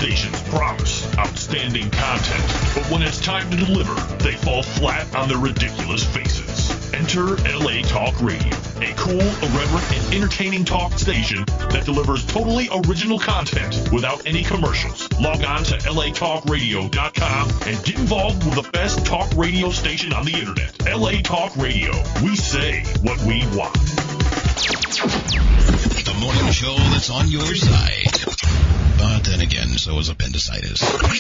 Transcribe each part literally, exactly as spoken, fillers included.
stations promise outstanding content, but when it's time to deliver, they fall flat on their ridiculous faces. Enter L A Talk Radio, a cool, irreverent, and entertaining talk station that delivers totally original content without any commercials. Log on to L A talk radio dot com and get involved with the best talk radio station on the internet. L A Talk Radio. We say what we want. The morning show that's on your side. But then again, so is appendicitis.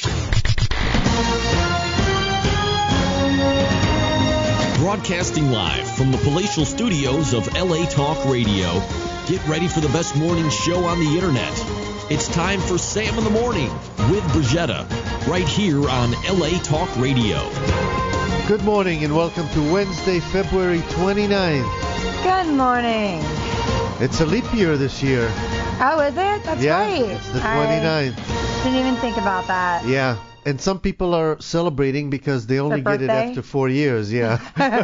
Broadcasting live from the palatial studios of L A Talk Radio. Get ready for the best morning show on the internet. It's time for Sam in the Morning with Brigetta, right here on L A Talk Radio. Good morning and welcome to Wednesday, February twenty-ninth. Good morning. It's a leap year this year. Oh, is it? That's yeah, right. It's the twenty-ninth. I didn't even think about that. Yeah. And some people are celebrating because they only get it after four years. Yeah.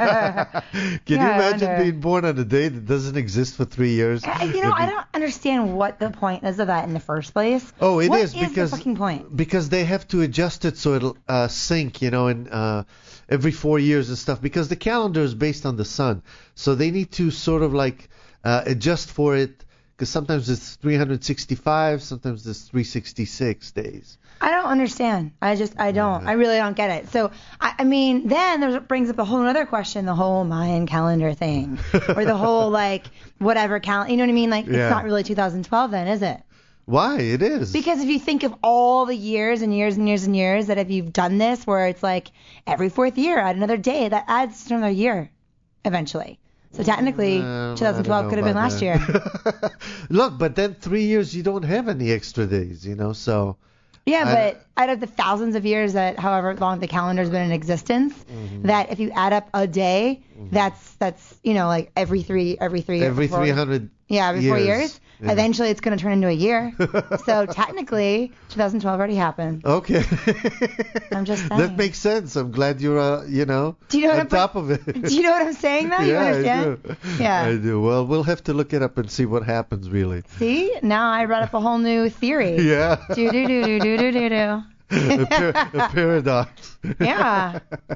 Can yeah, you imagine being born on a day that doesn't exist for three years? I, you know, I don't understand what the point is of that in the first place. Oh, it what is is because the fucking point? Because they have to adjust it so it'll uh, sync, you know, and uh, every four years and stuff. Because the calendar is based on the sun, so they need to sort of like uh, adjust for it. Because sometimes it's three hundred sixty-five, sometimes it's three hundred sixty-six days. I don't understand. I just, I don't. I really don't get it. So, I, I mean, then there brings up a whole other question, the whole Mayan calendar thing. Or the whole, like, whatever calendar. You know what I mean? Like, Yeah. it's not really two thousand twelve then, is it? Why? It is. Because if you think of all the years and years and years and years that if you've done this, where it's like every fourth year, add another day, that adds to another year eventually. So technically, Uh, twenty twelve could have been last year. Look, but then three years you don't have any extra days, you know, so. Yeah, I- but out of the thousands of years that, however long the calendar's been in existence, Mm-hmm. that if you add up a day, that's that's you know like every three every three Every four- three hundred yeah every four years. years. Yeah. Eventually, it's going to turn into a year. So technically, twenty twelve already happened. Okay. I'm just saying. That makes sense. I'm glad you're, uh, you know, Do you know on what I'm- top of it. Do you know what I'm saying now? You yeah, understand? I do. Yeah. I do. Well, we'll have to look it up and see what happens, really. See, now I brought up a whole new theory. Yeah. Do do do do do do do do. a, par- a paradox. Yeah.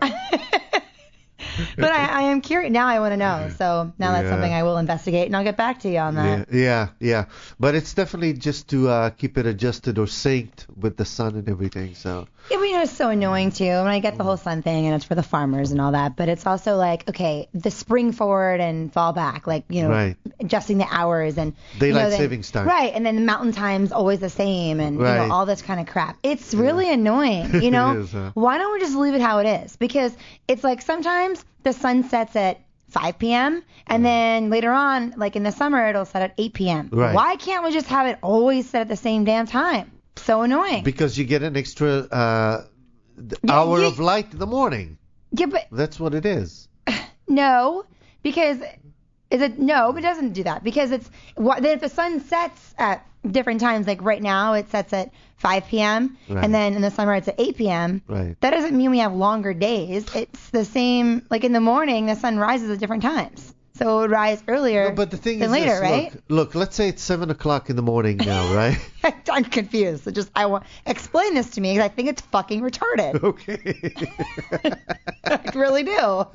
But I, I am curious. Now I want to know. So now that's Yeah. something I will investigate, and I'll get back to you on Yeah, that. yeah, yeah. But it's definitely just to uh, keep it adjusted or synced with the sun and everything. So. Yeah, but you know, it's so annoying too. And I get the whole sun thing, and it's for the farmers and all that. But it's also like, okay, the spring forward and fall back, like, you know, Right. adjusting the hours and Daylight you know, then- savings time. Right, and then the mountain time's always the same, and you Right. know, all this kind of crap. It's really annoying. You know, It is, huh? why don't we just leave it how it is? Because it's like sometimes the sun sets at five p.m. and then later on, like in the summer, it'll set at eight p.m. Right. Why can't we just have it always set at the same damn time? So annoying. Because you get an extra uh, th- Yeah, hour you- of light in the morning. yeah, but That's what it is. no, because is it no, but it doesn't do that because it's what then if the sun sets at different times, like right now it sets at five p.m. Right. and then in the summer it's at eight p.m. Right. That doesn't mean we have longer days. It's the same. Like in the morning, the sun rises at different times, so it would rise earlier No, but the thing than is later, this, right? look, look, let's say it's seven o'clock in the morning now, right? I'm confused. So just I want explain this to me because I think it's fucking retarded. Okay. I really do.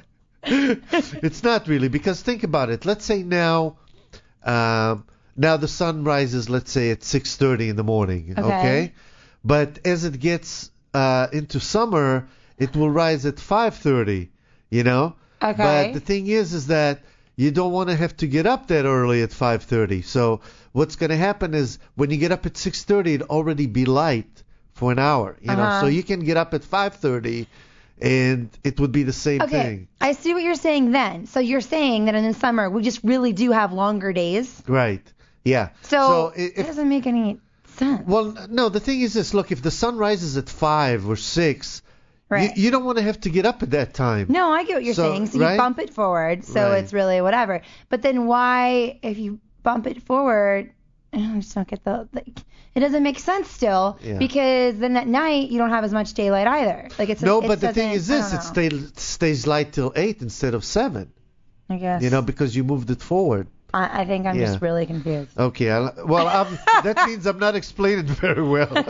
It's not really, because think about it. Let's say now, um, now the sun rises, let's say at six thirty in the morning, okay? Okay. But as it gets uh, into summer, it will rise at five thirty, you know? Okay. But the thing is, is that you don't want to have to get up that early at five thirty. So what's going to happen is when you get up at six thirty, it'll already be light for an hour, you know? Uh-huh. So you can get up at five thirty and it would be the same Okay, thing. I see what you're saying then. So you're saying that in the summer we just really do have longer days. Right. Yeah. So, i- it if, doesn't make any sense. well, no, the thing is this. Look, if the sun rises at five or six, Right. you, you don't want to have to get up at that time. No, I get what you're So, saying. So right? you bump it forward, so Right. it's really whatever. But then why, if you bump it forward, I just don't get the. Like, it doesn't make sense still Yeah. because then at night you don't have as much daylight either. Like it's No, it but the thing is doesn't- this: I it don't know. stays stays light till eight instead of seven. I guess. You know, because you moved it forward. I, I think I'm Yeah. just really confused. Okay. I'll, well, I'm, that means I'm not explaining very well. No,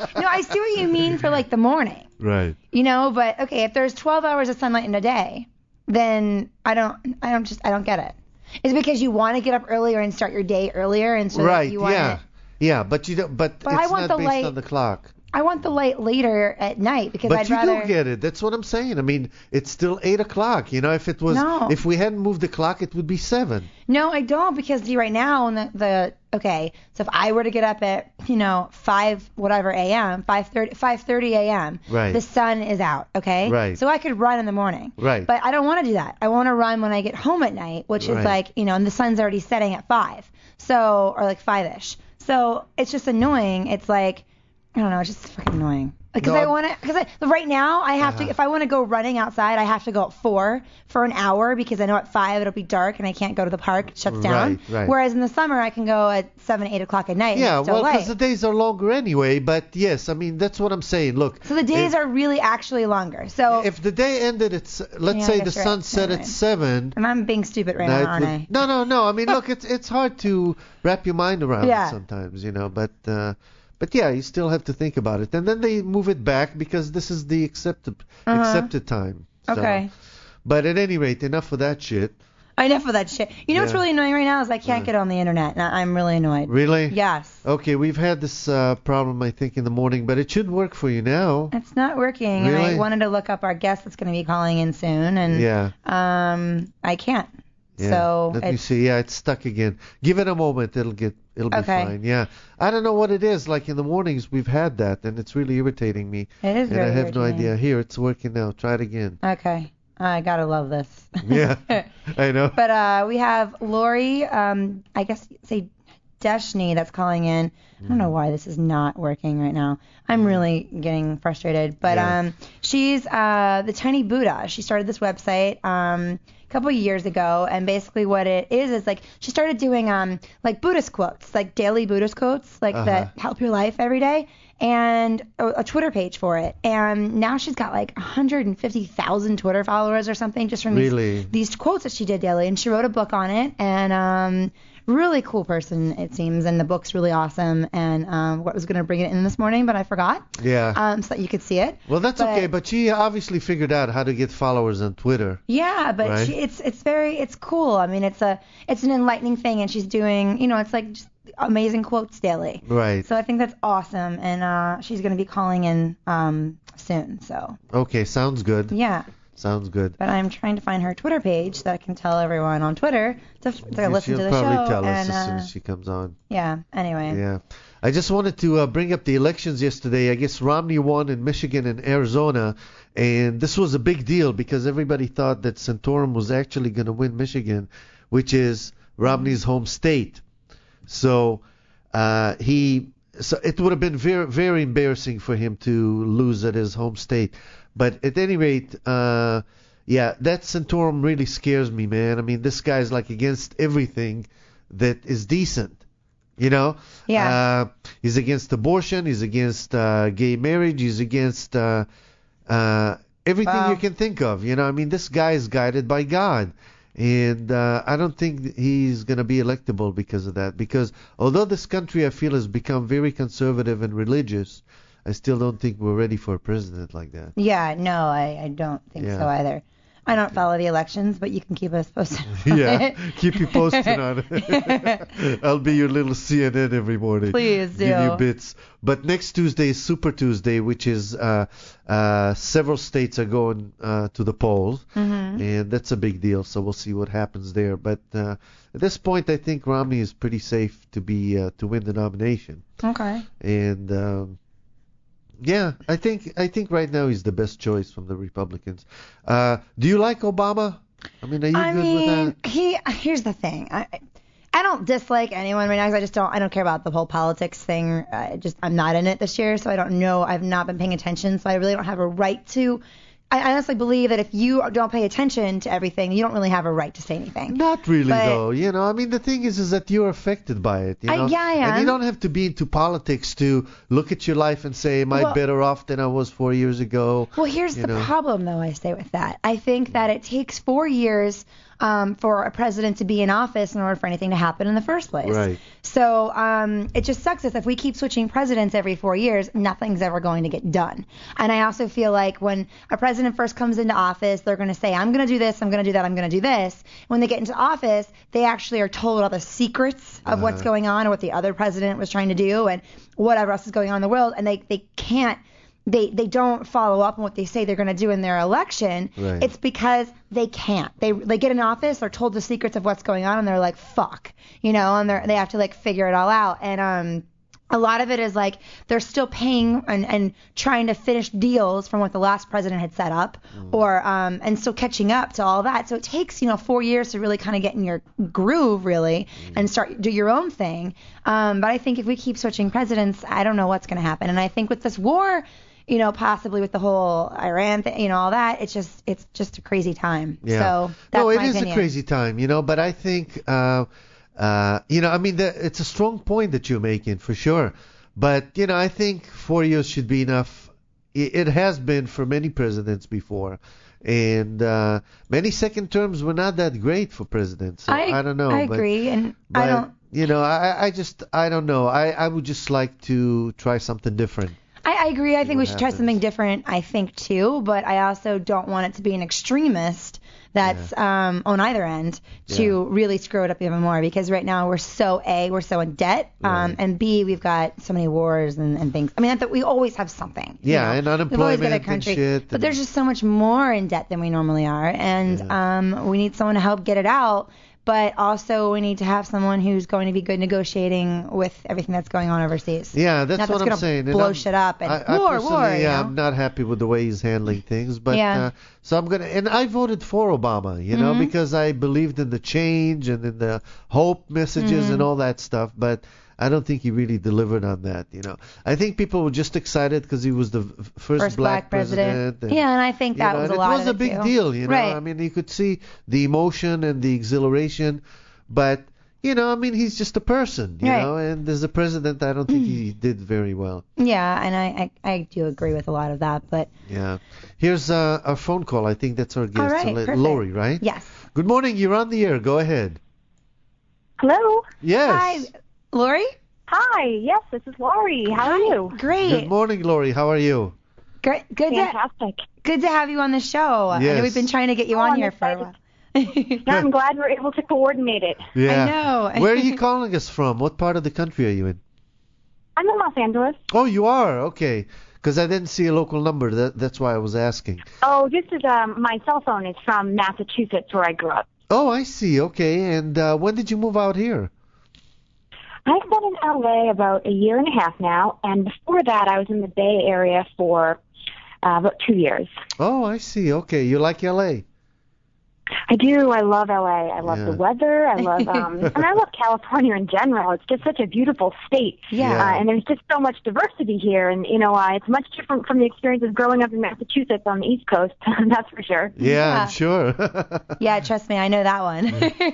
I see what you mean for like the morning. Right. You know, but okay, if there's twelve hours of sunlight in a day, then I don't, I don't just, I don't get it. Is it because you want to get up earlier and start your day earlier, and so that Right. you want Yeah. it, Yeah. But you don't. But, But I it's want not the based light- on the clock. I want the light later at night because But I'd you rather. do get it. That's what I'm saying. I mean, it's still eight o'clock. You know, if it was, No. if we hadn't moved the clock, it would be seven. No, I don't because see right now in the, the okay, so if I were to get up at you know five whatever a.m. five thirty five thirty a.m. Right. the sun is out, okay? Right. So I could run in the morning. Right. But I don't want to do that. I want to run when I get home at night, which Right. is like you know, and the sun's already setting at five, so or like five-ish. So it's just annoying. It's like I don't know, it's just freaking annoying. Because No, I want to, because right now I have Uh-huh. to, if I want to go running outside, I have to go at four for an hour because I know at five it'll be dark and I can't go to the park, it shuts down. Right, right. Whereas in the summer I can go at seven, eight o'clock at night. and Yeah, it's still well, because light. the days are longer anyway. But yes, I mean that's what I'm saying. Look. So the days if, are really actually longer. So If the day ended at, s- let's Yeah, I say the guess you're sun right. set Never at mind. seven. and I'm being stupid right now now, it aren't would- I? No, no, no. I mean, look, it's it's hard to wrap your mind around Yeah. it sometimes, you know. But uh, but yeah, you still have to think about it. And then they move it back because this is the accepted Uh-huh. accepted time. So- Okay. But at any rate, enough of that shit. Enough of that shit. You know what's Yeah. really annoying right now is I can't get on the internet, and I- I'm really annoyed. Really? Yes. Okay, we've had this uh, problem, I think, in the morning, but it should work for you now. It's not working, and Really? I wanted to look up our guest that's going to be calling in soon, and Yeah. um, I can't. Yeah. So Let me it's, see. Yeah, it's stuck again. Give it a moment. It'll get. It'll be Okay. fine. Yeah. I don't know what it is. Like in the mornings, we've had that, and it's really irritating me. it is And very I have no irritating. idea. Here, it's working now. Try it again. Okay. I gotta love this. Yeah. I know. But uh, we have Lori, um, I guess say Deshni that's calling in. I don't know why this is not working right now. I'm really getting frustrated. But Yeah. um, she's uh, the Tiny Buddha. She started this website um, a couple of years ago, and basically what it is is like she started doing um like Buddhist quotes, like daily Buddhist quotes, like Uh-huh. that help your life every day, and a, a Twitter page for it. And now she's got like one hundred fifty thousand Twitter followers or something just from Really? these these quotes that she did daily, and she wrote a book on it, and um really cool person it seems, and the book's really awesome, and um what was going to bring it in this morning but I forgot Yeah. um so that you could see it. Well, that's but- okay. But she obviously figured out how to get followers on Twitter. Yeah, but Right. she, it's it's very it's cool. I mean, it's a it's an enlightening thing, and she's doing, you know, it's like just amazing quotes daily. Right. So I think that's awesome, and uh she's going to be calling in um soon. So Okay. Sounds good. yeah. Sounds good. But I'm trying to find her Twitter page so I can tell everyone on Twitter to, to Yeah, listen she'll to the probably show. tell us and, as soon uh, as she comes on. yeah. Anyway. Yeah. I just wanted to uh, bring up the elections yesterday. I guess Romney won in Michigan and Arizona, and this was a big deal because everybody thought that Santorum was actually going to win Michigan, which is Romney's home state. So uh, he, so it would have been very, very embarrassing for him to lose at his home state. But at any rate, uh, yeah, that Santorum really scares me, man. I mean, this guy's like against everything that is decent. You know, Yeah. uh, he's against abortion. He's against uh, gay marriage. He's against uh, uh, everything Wow. you can think of. You know, I mean, this guy is guided by God, and uh, I don't think he's going to be electable because of that. Because although this country, I feel, has become very conservative and religious, I still don't think we're ready for a president like that. Yeah, no, I, I don't think Yeah. so either. I don't follow the elections, but you can keep us posted. on Yeah, it. keep you posted on it. I'll be your little C N N every morning. Please do. Give you bits. But next Tuesday is Super Tuesday, which is uh, uh, several states are going uh, to the polls, Mhm. and that's a big deal. So we'll see what happens there. But uh, at this point, I think Romney is pretty safe to be uh, to win the nomination. Okay. And um, yeah, I think I think right now he's the best choice from the Republicans. Uh, do you like Obama? I mean, are you I good mean, with that? he. Here's the thing. I, I don't dislike anyone right now because I just don't. I don't care about the whole politics thing. I just I'm not in it this year, so I don't know. I've not been paying attention, so I really don't have a right to. I honestly believe that if you don't pay attention to everything, you don't really have a right to say anything. Not really, But- though. You know, I mean, the thing is, is that you're affected by it. You I- know? yeah, I And you am. don't have to be into politics to look at your life and say, "Am I Well- better off than I was four years ago?" Well, here's You the know. problem, though, I say with that. I think that it takes four years um, for a president to be in office in order for anything to happen in the first place. Right. So um, it just sucks if we keep switching presidents every four years, nothing's ever going to get done. And I also feel like when a president first comes into office, they're going to say, I'm going to do this, I'm going to do that, I'm going to do this. When they get into office, they actually are told all the secrets of uh-huh. what's going on or what the other president was trying to do and whatever else is going on in the world, and they, they can't They they don't follow up on what they say they're going to do in their election. Right. It's because they can't. They they get in office, they're told the secrets of what's going on, and they're like, fuck, you know, and they they have to like figure it all out. And um, a lot of it is like they're still paying and, and trying to finish deals from what the last president had set up, mm. or um, and still catching up to all that. So it takes, you know, four years to really kind of get in your groove, really, mm. and start do your own thing. Um, but I think if we keep switching presidents, I don't know what's going to happen. And I think with this war, you know, possibly with the whole Iran thing, you know, all that, it's just it's just a crazy time. Yeah. So that's no, it my is opinion. a crazy time, you know, but I think, uh, uh, you know, I mean, the, it's a strong point that you're making for sure. But, you know, I think four years should be enough. It, it has been for many presidents before. And uh, many second terms were not that great for presidents. So I, I don't know. I but, agree. And but, I don't. You know, I, I just, I don't know. I, I would just like to try something different. I, I agree. I think we should happens. try something different, I think, too. But I also don't want it to be an extremist that's yeah. um, on either end to yeah. really screw it up even more. Because right now we're so, A, we're so in debt. Um, right. And B, we've got so many wars and, and things. I mean, that we always have something. Yeah, you know? and unemployment we've always got a country, and shit. But and there's just so much more in debt than we normally are. And yeah. um, we need someone to help get it out. But also we need to have someone who's going to be good negotiating with everything that's going on overseas. Yeah, that's Not what that's I'm saying. Blow and shit up and I, I war, personally, war. You yeah, know? I'm not happy with the way he's handling things. But Yeah. uh, so I'm gonna, and I voted for Obama, you know, Mhm. because I believed in the change and in the hope messages Mhm. and all that stuff. But I don't think he really delivered on that, you know. I think people were just excited because he was the f- first, First black, black president. and, Yeah, and I think you that know, was and a lot it was of a it, big too. deal, you know. Right. I mean, you could see the emotion and the exhilaration, but you know, I mean, he's just a person, you Right. know, and as a president, I don't think he did very well. Yeah, and I, I, I do agree with a lot of that, but Yeah. Here's uh, our phone call. I think that's our guest. all right, So let- perfect. Lori, right? Yes. Good morning. You're on the air. Go ahead. Hello. Yes. Hi, Lori. Hi. Yes, this is Laurie. How are you? Great. Good morning, Lori. How are you? Great. Good to Fantastic. good to have you on the show. I know Yes. we've been trying to get you Oh, on I'm here for a excited. while. No, I'm glad we're able to coordinate it. Yeah. know. Where are you calling us from? What part of the country are you in? I'm in Los Angeles. Oh, you are? Okay. Because I didn't see a local number. That, that's why I was asking. Oh, this is um, my cell phone is from Massachusetts, where I grew up. Oh, I see. Okay. And uh, when did you move out here? I've been in L A about a year and a half now, and before that, I was in the Bay Area for uh, about two years. Oh, I see. Okay. You like L A? I do. I love L A. I love Yeah. the weather. I love, um, and I love California in general. It's just such a beautiful state. Yeah. Yeah. Uh, and there's just so much diversity here, and you know, uh, it's much different from the experience of growing up in Massachusetts on the East Coast. That's for sure. Yeah, Yeah. I'm sure. Yeah, trust me, I know that one.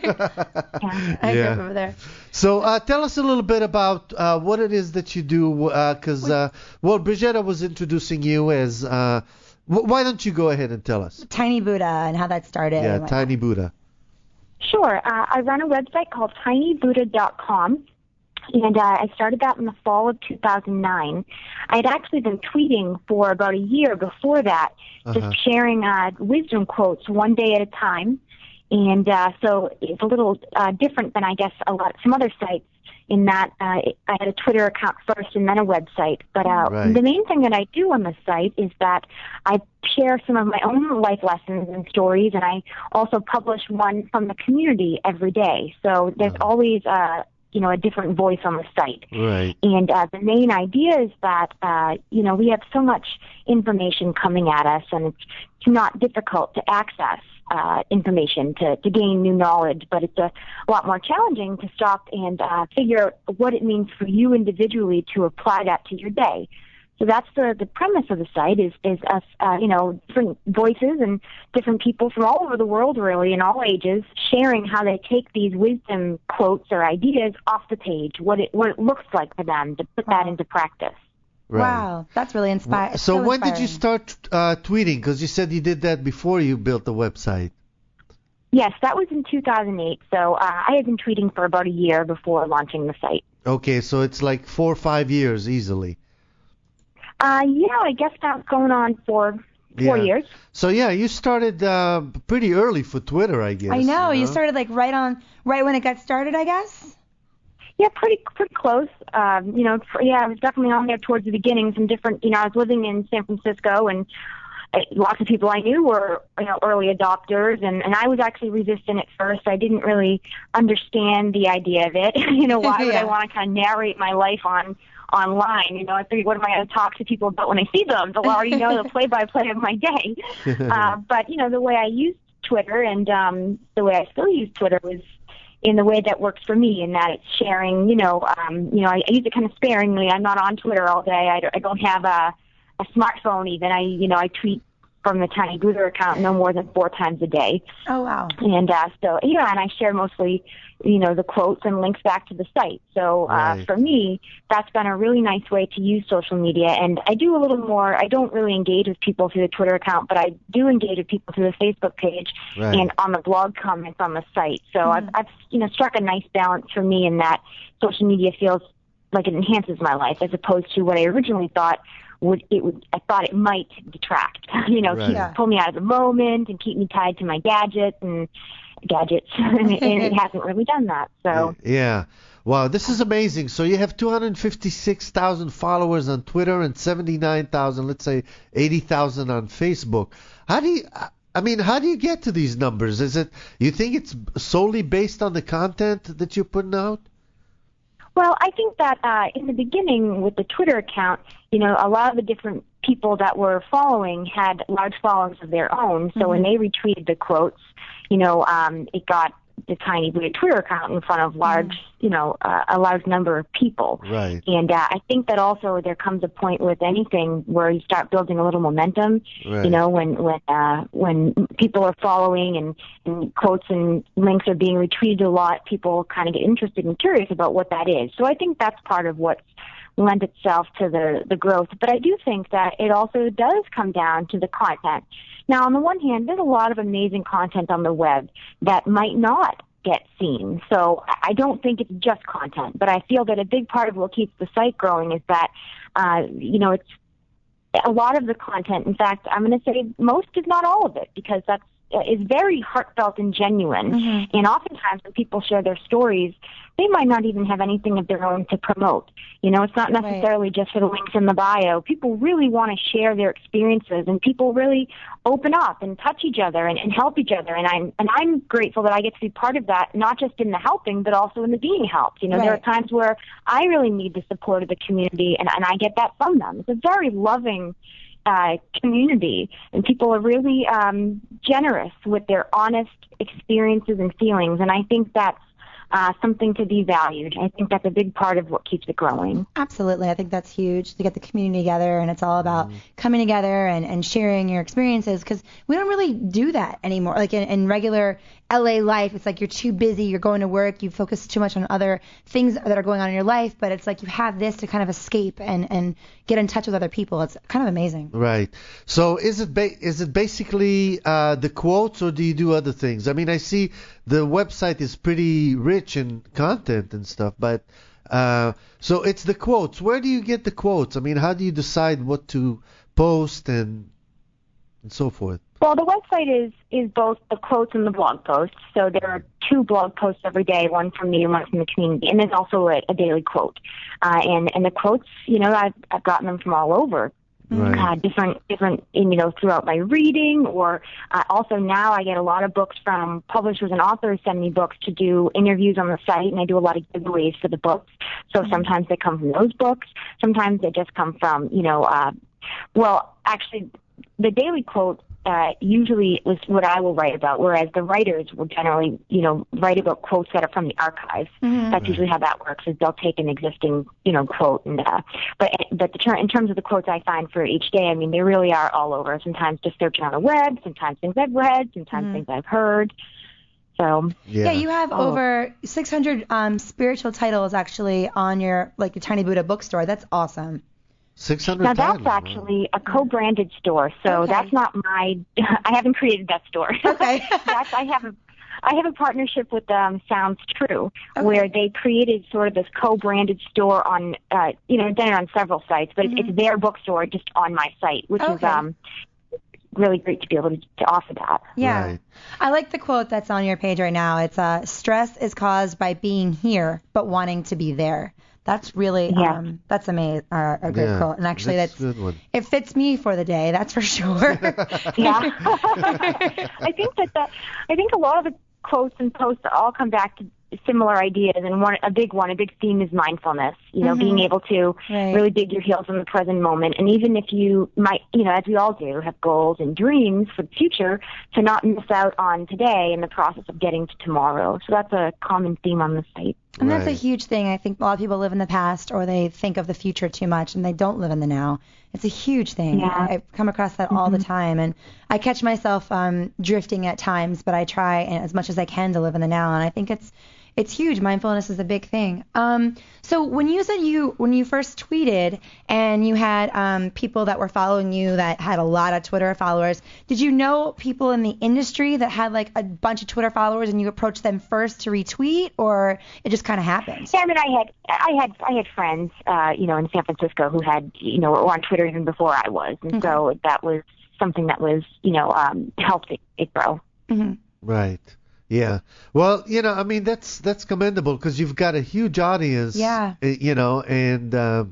Yeah. I grew Yeah. up over there. So uh, tell us a little bit about uh, what it is that you do, because, uh, well, Brigitta was introducing you as, uh, w- why don't you go ahead and tell us? Tiny Buddha and how that started. Yeah, and what- Tiny Buddha. Sure. Uh, I run a website called tiny buddha dot com, and uh, I started that in the fall of two thousand nine. I had actually been tweeting for about a year before that, Uh-huh. just sharing uh, wisdom quotes one day at a time. And uh, so it's a little uh, different than, I guess, a lot some other sites in that uh, I had a Twitter account first and then a website. But uh, Right. the main thing that I do on the site is that I share some of my own life lessons and stories, and I also publish one from the community every day. So there's Uh-huh. always, uh, you know, a different voice on the site. Right. And uh, the main idea is that, uh, you know, we have so much information coming at us, and it's not difficult to access uh, information to, to gain new knowledge, but it's a lot more challenging to stop and uh, figure out what it means for you individually to apply that to your day. So that's the, the premise of the site is, is us, uh, you know, different voices and different people from all over the world, really, in all ages, sharing how they take these wisdom quotes or ideas off the page, what it, what it looks like for them to put that Wow. into practice. Right. Wow, that's really inspiring. So, when did you start uh, tweeting? Because you said you did that before you built the website. Yes, that was in two thousand eight. So uh, I had been tweeting for about a year before launching the site. Okay, so it's like four or five years easily. Uh, yeah, I guess that's going on for four Yeah. years. So yeah, you started uh, pretty early for Twitter, I guess. I know, you you started like right on, right when it got started, I guess. Yeah, pretty pretty close. Um, you know, for, yeah, I was definitely on there towards the beginning. Some different, you know, I was living in San Francisco, and uh, lots of people I knew were, you know, early adopters, and, and I was actually resistant at first. I didn't really understand the idea of it. you know, why would Yeah. I want to kind of narrate my life on online? You know, I figured, what am I going to talk to people about when I see them? They'll already know the play-by-play of my day. uh, but, you know, the way I used Twitter and um, the way I still use Twitter was in the way that works for me, in that it's sharing, you know, um, you know, I, I use it kind of sparingly. I'm not on Twitter all day. I don't, I don't have a, a smartphone even. I, you know, I tweet from the Tiny Buddha account no more than four times a day. Oh, wow. And uh, so, yeah, and I share mostly, you know, the quotes and links back to the site. So uh, Right. for me, that's been a really nice way to use social media. And I do a little more, I don't really engage with people through the Twitter account, but I do engage with people through the Facebook page Right. and on the blog comments on the site. So I've, I've, you know, struck a nice balance for me in that social media feels like it enhances my life as opposed to what I originally thought would it would I thought it might detract, you know, Right. keep, Yeah. pull me out of the moment and keep me tied to my gadgets and gadgets, and, it, and it hasn't really done that. So Yeah. Wow, this is amazing. So you have two hundred fifty-six thousand followers on Twitter and seventy-nine thousand, let's say eighty thousand on Facebook. How do you I mean, how do you get to these numbers? Is it you think it's solely based on the content that you're putting out? Well, I think that uh, in the beginning with the Twitter account, you know, a lot of the different people that were following had large followings of their own. So when they retweeted the quotes, you know, um, it got the Tiny Buddha Twitter account in front of large, you know, uh, a large number of people. Right. And uh, I think that also there comes a point with anything where you start building a little momentum. Right. You know, when when uh, when people are following and, and quotes and links are being retweeted a lot, people kind of get interested and curious about what that is. So I think that's part of what's lent itself to the the growth. But I do think that it also does come down to the content. Now, on the one hand, there's a lot of amazing content on the web that might not get seen. So I don't think it's just content, but I feel that a big part of what keeps the site growing is that, uh, you know, it's a lot of the content. In fact, I'm going to say most, if not all of it, because that's is very heartfelt and genuine. Mm-hmm. And oftentimes when people share their stories, they might not even have anything of their own to promote. You know, it's not necessarily just for the links in the bio. People really want to share their experiences, and people really open up and touch each other and, and help each other. And I'm and I'm grateful that I get to be part of that, not just in the helping, but also in the being helped. You know, there are Right. times where I really need the support of the community, and, and I get that from them. It's a very loving uh, community, and people are really um, generous with their honest experiences and feelings. And I think that's Uh, something to be valued. I think that's a big part of what keeps it growing. Absolutely. I think that's huge to get the community together, and it's all about coming together and, and sharing your experiences, because we don't really do that anymore. Like in, in regular L A life, it's like you're too busy, you're going to work, you focus too much on other things that are going on in your life, but it's like you have this to kind of escape and, and get in touch with other people. It's kind of amazing. Right. So is it ba- is it basically uh, the quotes, or do you do other things? I mean, I see the website is pretty rich in content and stuff, but uh, so it's the quotes. Where do you get the quotes? I mean, how do you decide what to post and and so forth? Well, the website is is both the quotes and the blog posts. So there are two blog posts every day, one from me and one from the community, and there's also a, a daily quote. Uh, and and the quotes, you know, I've I've gotten them from all over. Right. Uh, different, different, you know, throughout my reading, or uh, also now I get a lot of books from publishers and authors send me books to do interviews on the site, and I do a lot of giveaways for the books. So sometimes they come from those books, sometimes they just come from, you know, uh, well, actually, the daily quote uh, usually was what I will write about, whereas the writers will generally, you know, write about quotes that are from the archives. Mm-hmm. That's usually how that works, is they'll take an existing, you know, quote. And uh, but but the ter- in terms of the quotes I find for each day, I mean, they really are all over. Sometimes just searching on the web, sometimes things I've read, sometimes Mm-hmm. things I've heard. So Yeah, you have Oh. over six hundred um, spiritual titles actually on your like your Tiny Buddha bookstore. That's awesome. six hundred now that's titles, wow. actually a co-branded store, so Okay. that's not my. I haven't created that store. Okay. that's I have a I have a partnership with um, Sounds True, Okay. where they created sort of this co-branded store on, uh, you know, done it on several sites, but Mhm. it's, it's their bookstore just on my site, which is Okay. um, really great to be able to, to offer that. Yeah. Right. I like the quote that's on your page right now. It's uh, stress is caused by being here but wanting to be there. That's really Yeah. um that's amazing, uh, a great Yeah, quote. And actually that's that's, a good one. it fits me for the day, that's for sure. Yeah. I think that, that I think a lot of the quotes and posts all come back to similar ideas, and one a big one, a big theme is mindfulness. You know, Mhm. being able to Right. really dig your heels in the present moment, and even if you might, you know, as we all do, have goals and dreams for the future, to not miss out on today in the process of getting to tomorrow. So that's a common theme on the site. And that's a Right. huge thing. I think a lot of people live in the past, or they think of the future too much, and they don't live in the now. It's a huge thing. Yeah. I, I come across that all the time, and I catch myself um, drifting at times, but I try as much as I can to live in the now, and I think it's it's huge. Mindfulness is a big thing. Um, so when you said you when you first tweeted and you had um, people that were following you that had a lot of Twitter followers, did you know people in the industry that had like a bunch of Twitter followers and you approached them first to retweet, or it just kind of happened? Yeah, I mean, I had, I had, I had friends, uh, you know, in San Francisco who had, you know, were on Twitter even before I was, and Okay. so that was something that was, you know, um, helped it, it grow. Mm-hmm. Right. Yeah. Well, you know, I mean, that's that's commendable because you've got a huge audience. Yeah. uh, You know, and uh,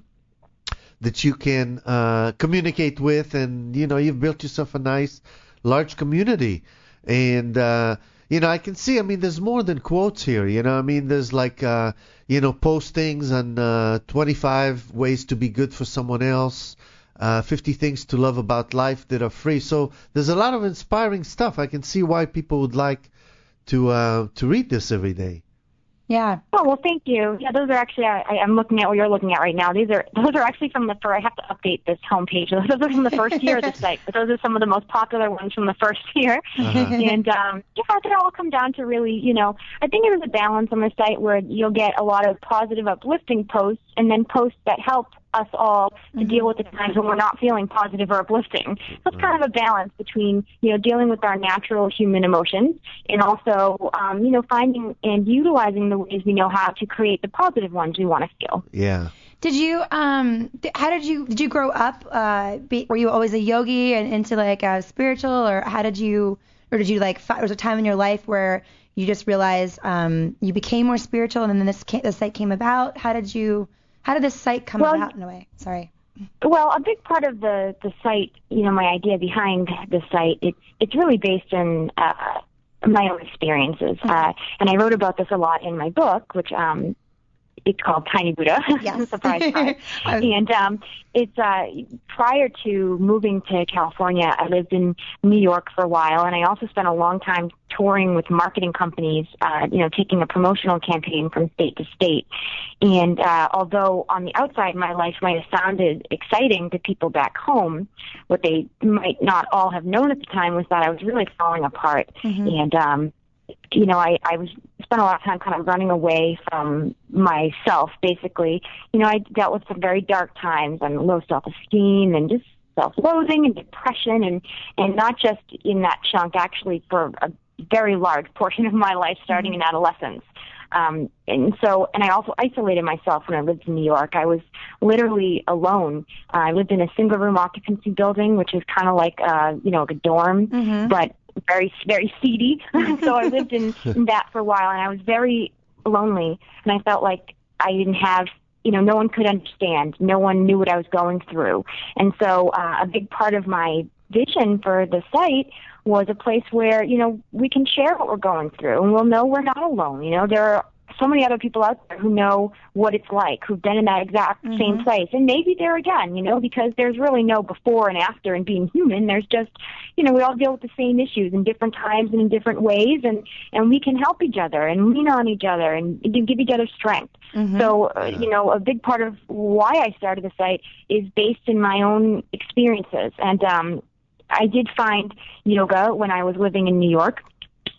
that you can uh, communicate with, and you know, you've built yourself a nice, large community, and uh, you know, I can see. I mean, there's more than quotes here. You know, I mean, there's like uh, you know, postings on uh, twenty-five ways to be good for someone else. Uh, fifty things to love about life that are free. So there's a lot of inspiring stuff. I can see why people would like to uh, to read this every day. Yeah. Oh, well, thank you. Yeah, those are actually, I, I'm looking at what you're looking at right now. These are, those are actually from the first, I have to update this homepage. Those are from the first year of the site, but those are some of the most popular ones from the first year. Uh-huh. And, um, yeah, they all come down to really, you know, I think there's a balance on the site where you'll get a lot of positive, uplifting posts and then posts that help us all to deal with the times when we're not feeling positive or uplifting. So it's kind of a balance between, you know, dealing with our natural human emotions and also, um, you know, finding and utilizing the ways we know how to create the positive ones we want to feel. Yeah. Did you um th- how did you did you grow up uh be, were you always a yogi and into like uh, spiritual, or how did you or did you like fi- was there a time in your life where you just realized um you became more spiritual and then this ca- this site came about? How did you how did this site come Well, about in a way? Sorry. Well, a big part of the, the site, you know, my idea behind the site, it's it's really based on uh, my own experiences. Uh, and I wrote about this a lot in my book, which um, it's called Tiny Buddha. Yes. Surprise, surprise. And um, it's uh, prior to moving to California, I lived in New York for a while, and I also spent a long time touring with marketing companies, uh, you know, taking a promotional campaign from state to state. And uh, although on the outside my life might have sounded exciting to people back home, what they might not all have known at the time was that I was really falling apart. Mm-hmm. And um, you know, I, I was spent a lot of time kind of running away from myself, basically. You know, I dealt with some very dark times and low self-esteem and just self-loathing and depression, and, and not just in that chunk, actually for a very large portion of my life starting in adolescence. Um, and so, and I also isolated myself when I lived in New York. I was literally alone. Uh, I lived in a single room occupancy building, which is kind of like, uh, you know, like a dorm, Mm-hmm. but very, very seedy. So I lived in, in that for a while, and I was very lonely, and I felt like I didn't have, you know, no one could understand. No one knew what I was going through. And so uh, a big part of my vision for the site was a place where, you know, we can share what we're going through, and we'll know we're not alone. You know, there are so many other people out there who know what it's like, who've been in that exact Mm-hmm. same place, and maybe there again, you know, because there's really no before and after in being human. There's just, you know, we all deal with the same issues in different times and in different ways, and, and we can help each other and lean on each other and give each other strength. Mm-hmm. So, uh, you know, a big part of why I started the site is based in my own experiences. And um, I did find yoga when I was living in New York.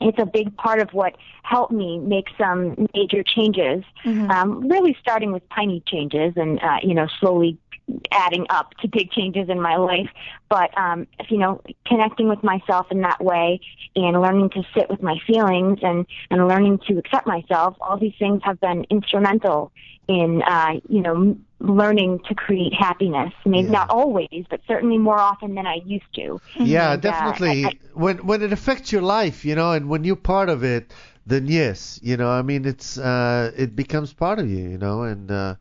it's a big part of what helped me make some major changes, mm-hmm. um, really starting with tiny changes and, uh, you know, slowly adding up to big changes in my life. But, um, if, you know, connecting with myself in that way and learning to sit with my feelings and, and learning to accept myself, all these things have been instrumental in, uh, you know, learning to create happiness. Maybe yeah. not always, but certainly more often than I used to. Yeah, and, definitely. Uh, I, I, when when it affects your life, you know, and when you're part of it, then yes, you know, I mean, it's uh, it becomes part of you, you know, and uh,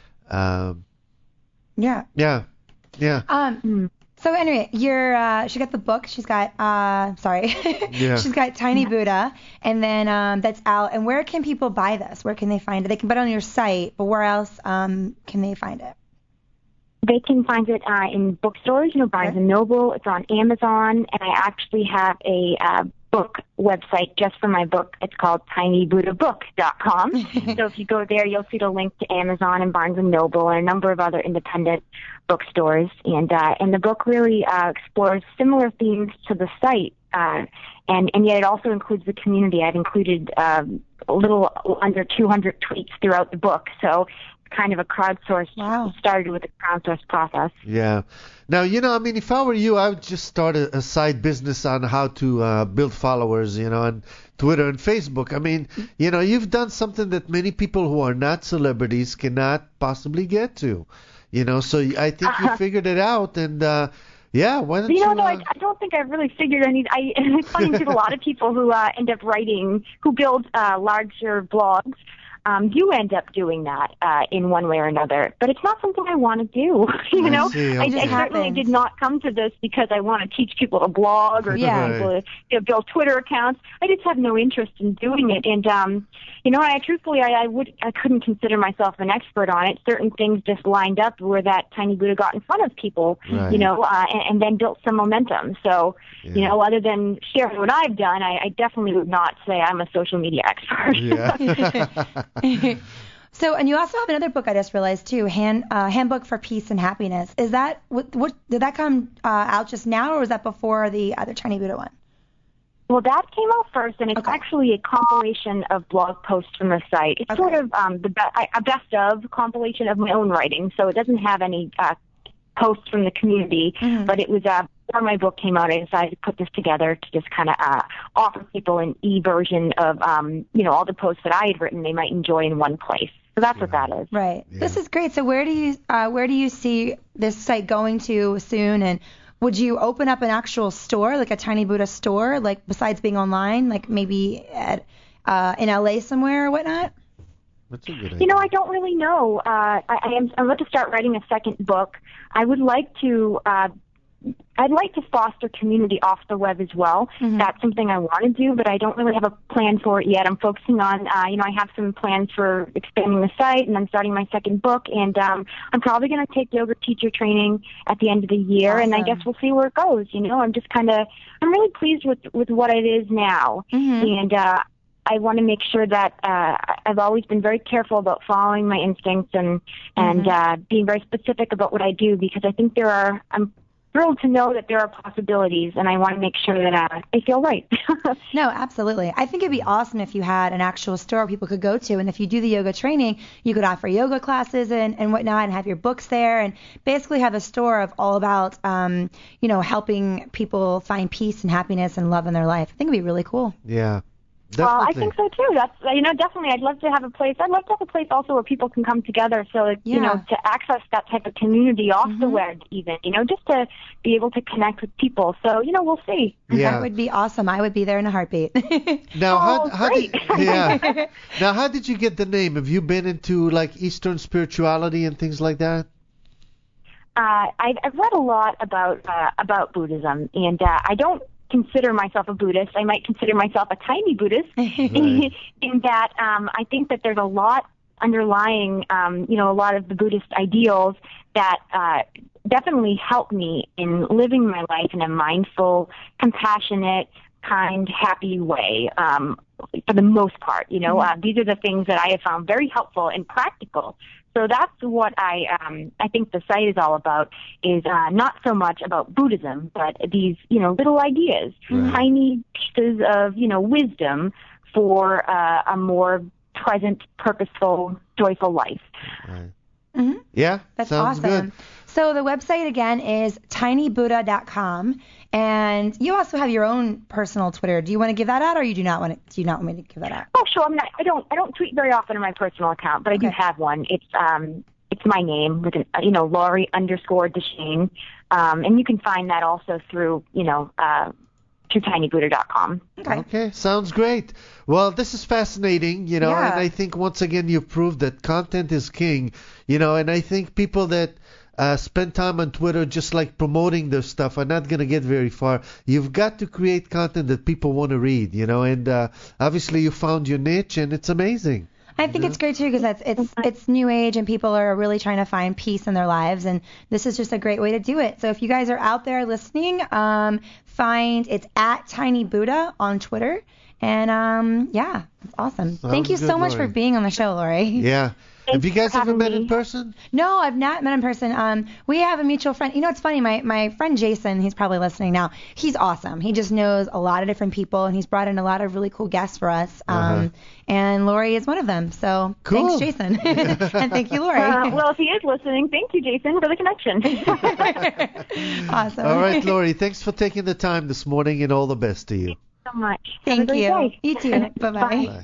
um, yeah, yeah, yeah. Um. So anyway, you're uh, she got the book. She's got uh, sorry, yeah. she's got Tiny Buddha, and then um, that's out. And where can people buy this? Where can they find it? They can buy it on your site, but where else um, can they find it? They can find it uh, in bookstores, you know, Barnes and Noble. It's on Amazon, and I actually have a uh, book website just for my book. It's called tiny buddha book dot com. So if you go there, you'll see the link to Amazon and Barnes and Noble and a number of other independent bookstores. And uh, and the book really uh, explores similar themes to the site, uh, and and yet it also includes the community. I've included um, a little under two hundred tweets throughout the book. So kind of a crowdsourced, wow. started with a crowdsourced process. Yeah. Now, you know, I mean, if I were you, I would just start a, a side business on how to uh, build followers, you know, on Twitter and Facebook. I mean, you know, you've done something that many people who are not celebrities cannot possibly get to, you know, so I think you figured it out, and uh, yeah, why don't you... You know, no, uh, I, I don't think I've really figured any... I, it's funny, there's a lot of people who uh, end up writing, who build uh, larger blogs, Um, do end up doing that uh, in one way or another, but it's not something I want to do. you I know, see, I, okay. I certainly did not come to this because I want to teach people to blog or Yeah. teach people to you know, build Twitter accounts. I just have no interest in doing it, and um, you know, I truthfully, I, I would, I couldn't consider myself an expert on it. Certain things just lined up where that Tiny Buddha got in front of people, Right. you know, uh, and, and then built some momentum. So, Yeah. you know, other than sharing what I've done, I, I definitely would not say I'm a social media expert. Yeah. So, and you also have another book I just realized too, Hand, uh, Handbook for Peace and Happiness. Is that what? What did that come uh, out just now, or was that before the other Tiny Buddha one? Well, that came out first, and it's Okay. actually a compilation of blog posts from the site. It's Okay. sort of um, the be- a best of compilation of my own writing, so it doesn't have any uh, posts from the community, Mhm. but it was uh, before my book came out, I decided to put this together to just kind of uh, offer people an e-version of, um, you know, all the posts that I had written they might enjoy in one place. So that's what that is. Right. Yeah. This is great. So where do you uh, where do you see this site going to soon? And would you open up an actual store, like a Tiny Buddha store, like besides being online, like maybe at uh, in L A somewhere or whatnot? That's a good idea. You know, I don't really know. Uh, I, I am. I'm about to start writing a second book. I would like to. Uh, I'd like to foster community off the web as well. Mhm. That's something I want to do, but I don't really have a plan for it yet. I'm focusing on, uh, you know, I have some plans for expanding the site, and I'm starting my second book, and um, I'm probably going to take yoga teacher training at the end of the year, and I Awesome. guess we'll see where it goes. You know, I'm just kind of, I'm really pleased with with what it is now, Mhm. and uh, I want to make sure that uh, I've always been very careful about following my instincts and and Mhm. uh, being very specific about what I do, because I think there are. I'm thrilled to know that there are possibilities, and I want to make sure that uh, I feel right. No, absolutely. I think it'd be awesome if you had an actual store people could go to, and if you do the yoga training, you could offer yoga classes and, and whatnot, and have your books there, and basically have a store of all about, um, you know, helping people find peace and happiness and love in their life. I think it'd be really cool. Yeah. Well, I Definitely. think so too. That's you know definitely. I'd love to have a place. I'd love to have a place also where people can come together. So you Yeah. know to access that type of community off the Mhm. web, even you know just to be able to connect with people. So you know we'll see. Yeah. That would be awesome. I would be there in a heartbeat. Now, how, Oh, how did great. yeah? Now, how did you get the name? Have you been into like Eastern spirituality and things like that? Uh, I've, I've read a lot about uh, about Buddhism, and uh, I don't consider myself a Buddhist. I might consider myself a tiny Buddhist, Right. in that um, I think that there's a lot underlying, um, you know, a lot of the Buddhist ideals that uh, definitely help me in living my life in a mindful, compassionate, kind, happy way. Um, for the most part, you know, uh, these are the things that I have found very helpful and practical So that's what I um, I think the site is all about, is uh, not so much about Buddhism, but these, you know, little ideas, Right. tiny pieces of, you know, wisdom for uh, a more present, purposeful, joyful life. Right. Mm-hmm. Yeah, That's sounds awesome. good. So the website again is tiny buddha dot com, and you also have your own personal Twitter. Do you want to give that out, or you do not want to? Do you not want me to give that out? Oh, sure. I'm not, I don't I don't tweet very often on my personal account, but I do Okay. have one. It's um it's my name with an uh, you know Laurie underscore Deshane, um, and you can find that also through you know uh, through tiny buddha dot com. Okay. Okay, sounds great. Well, this is fascinating, you know, Yeah. and I think once again you've proved that content is king, you know, and I think people that uh, spend time on Twitter just like promoting their stuff are not going to get very far. You've got to create content that people want to read, you know, and uh, obviously you found your niche and it's amazing. I think it's great too because it's it's it's new age and people are really trying to find peace in their lives, and this is just a great way to do it. So if you guys are out there listening, um, find it's at Tiny Buddha on Twitter, and um, yeah, it's awesome. Thank you good, so much Lori. for being on the show, Lori. Yeah. Have you Thanks guys for ever having met me. in person? No, I've not met in person. Um, we have a mutual friend. You know, it's funny. My my friend Jason, he's probably listening now. He's awesome. He just knows a lot of different people, and he's brought in a lot of really cool guests for us. Um, Uh-huh. and Lori is one of them. So Cool. thanks, Jason, and thank you, Lori. Uh, well, if he is listening, thank you, Jason, for the connection. Awesome. All right, Lori, thanks for taking the time this morning and all the best to you. so much. Have a Thank great you. day. You too. Bye-bye. Bye.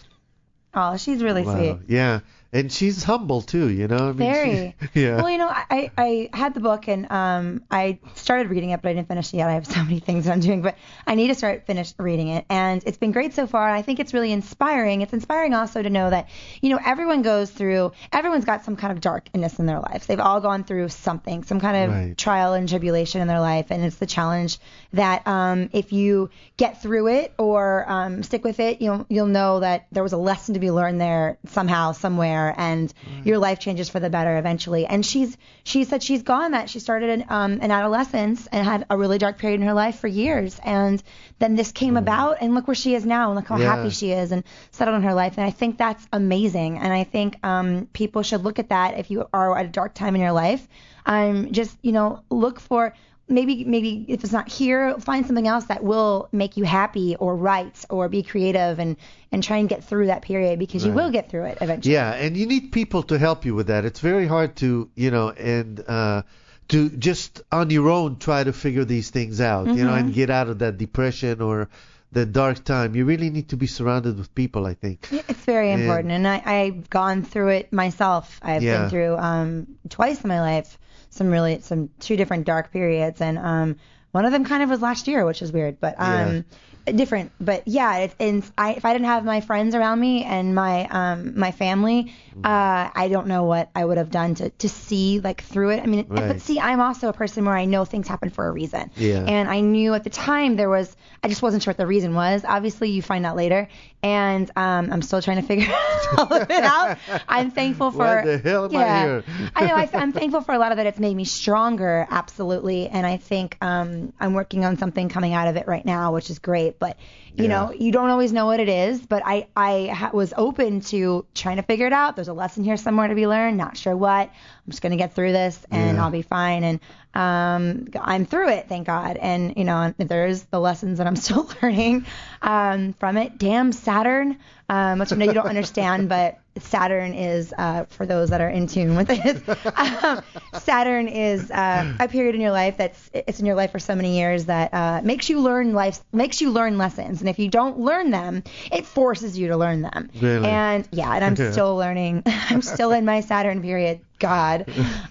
Oh, she's really Wow. sweet. Yeah. And she's humble too, you know. I mean, Very. She, yeah. Well, you know, I, I had the book and um I started reading it, but I didn't finish it yet. I have so many things that I'm doing, but I need to start finish reading it. And it's been great so far. And I think it's really inspiring. It's inspiring also to know that, you know, everyone goes through, everyone's got some kind of darkness in their lives. They've all gone through something, some kind of Right. trial and tribulation in their life. And it's the challenge that um if you get through it or um stick with it, you'll you'll know that there was a lesson to be learned there somehow, somewhere, and your life changes for the better eventually. And she's she said she's gone that. She started in, um, in adolescence and had a really dark period in her life for years. And then this came about, and look where she is now, and look how Yeah. happy she is and settled in her life. And I think that's amazing. And I think um, people should look at that if you are at a dark time in your life. Um, just, you know, look for maybe maybe if it's not here, find something else that will make you happy or write or be creative and, and try and get through that period, because you Right. will get through it eventually. Yeah, and you need people to help you with that. It's very hard to, you know, and uh, to just on your own try to figure these things out, you know, Mm-hmm. and get out of that depression or the dark time. You really need to be surrounded with people, I think. It's very And- important, and I, I've gone through it myself. I've Yeah. been through um, twice in my life, some really, some two different dark periods, and um, one of them kind of was last year, which is weird, but um, different. But yeah, it, and I, if I didn't have my friends around me and my um, my family, uh, I don't know what I would have done to to see like through it. I mean, Right. but see, I'm also a person where I know things happen for a reason, Yeah. and I knew at the time there was, I just wasn't sure what the reason was. Obviously, you find out later, and um, I'm still trying to figure all of it out. I'm thankful for. Why the hell am I yeah, here? I know. I, I'm thankful for a lot of it. It's made me stronger, absolutely, and I think um, I'm working on something coming out of it right now, which is great. But you Yeah. know, you don't always know what it is. But I, I ha- was open to trying to figure it out. There's a lesson here somewhere to be learned. Not sure what. I'm just gonna get through this, and Yeah. I'll be fine. And um, I'm through it, thank God. And you know, there's the lessons that I'm still learning um, from it. Damn Saturn, um, which I know you don't understand, but Saturn is, uh, for those that are in tune with it, um, Saturn is uh, a period in your life that's it's in your life for so many years that uh, makes you learn life, makes you learn lessons, and if you don't learn them, it forces you to learn them. Really? And yeah, and I'm Yeah. still learning. I'm still in my Saturn period. God,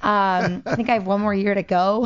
um, I think I have one more year to go.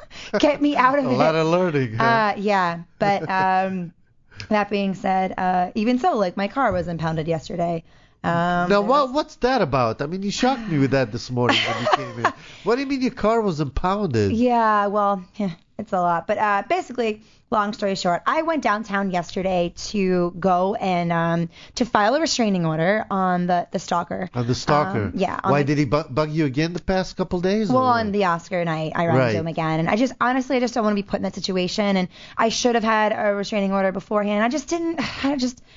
Get me out of A it. lot of learning. huh? Uh, yeah, but um, that being said, uh, even so, like my car was impounded yesterday. Um, Now, what what's that about? I mean, you shocked me with that this morning when you came in. What do you mean your car was impounded? Yeah, well, yeah, it's a lot. But uh, basically, long story short, I went downtown yesterday to go and um, to file a restraining order on the, the stalker. On the stalker. Um, yeah. on Why the- did he bu- bug you again the past couple days? Well, or on what? the Oscar night, I ran Right. into him again, and I just honestly, I just don't want to be put in that situation. And I should have had a restraining order beforehand. I just didn't. I just.